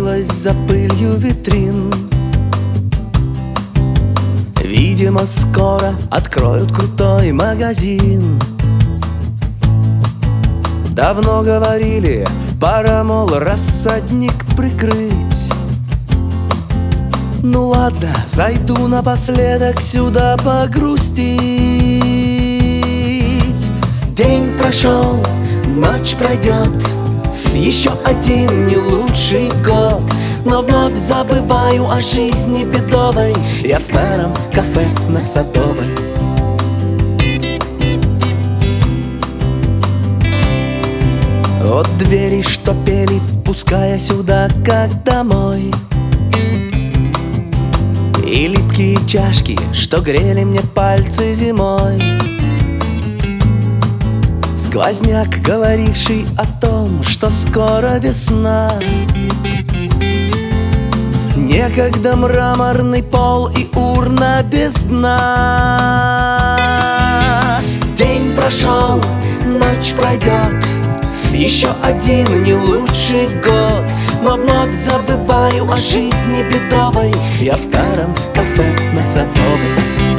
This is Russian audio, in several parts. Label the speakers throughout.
Speaker 1: скрылась за пылью витрин. Видимо, скоро откроют крутой магазин. Давно говорили, пора, мол, рассадник прикрыть. Ну ладно, зайду напоследок сюда погрустить. День прошел, ночь пройдет, еще один не лучший год. Но вновь забываю о жизни бедовой. Я в старом кафе на Садовой. От двери, что пели, впуская сюда, как домой. И липкие чашки, что грели мне пальцы зимой. Сквозняк, говоривший о том, что скоро весна. Некогда мраморный пол и урна без дна. День прошел, ночь пройдет, еще один не лучший год. Но вновь забываю о жизни бедовой. Я в старом кафе на Садовой.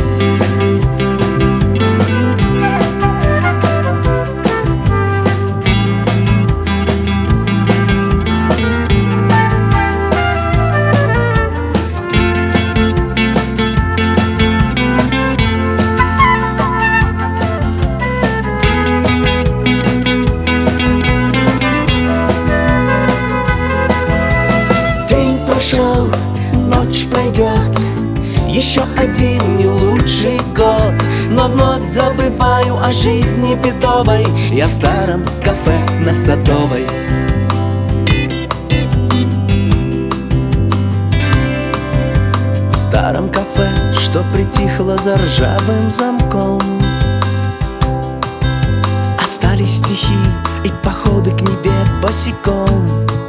Speaker 1: Ночь пройдет, еще один не лучший год. Но вновь забываю о жизни бедовой. Я в старом кафе на Садовой. В старом кафе, что притихло за ржавым замком. Остались стихи и походы к небе босиком.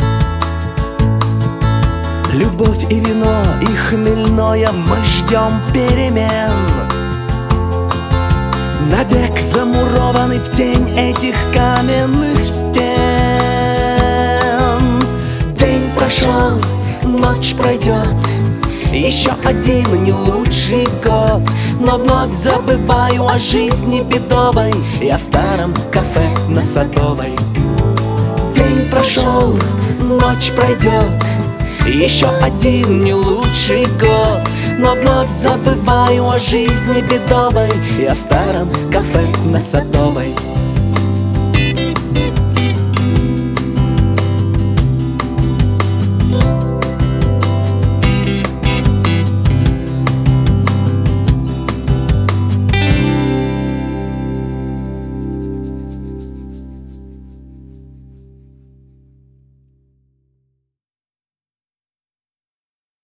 Speaker 1: Любовь и вино, и хмельное, мы ждем перемен. Набег замурованный в тень этих каменных стен. День прошел, ночь пройдет, еще один не лучший год. Но вновь забываю о жизни бедовой. Я в старом кафе на Садовой. День прошел, ночь пройдет, еще один не лучший год. Но вновь забываю о жизни бедовой. Я в старом кафе на Садовой.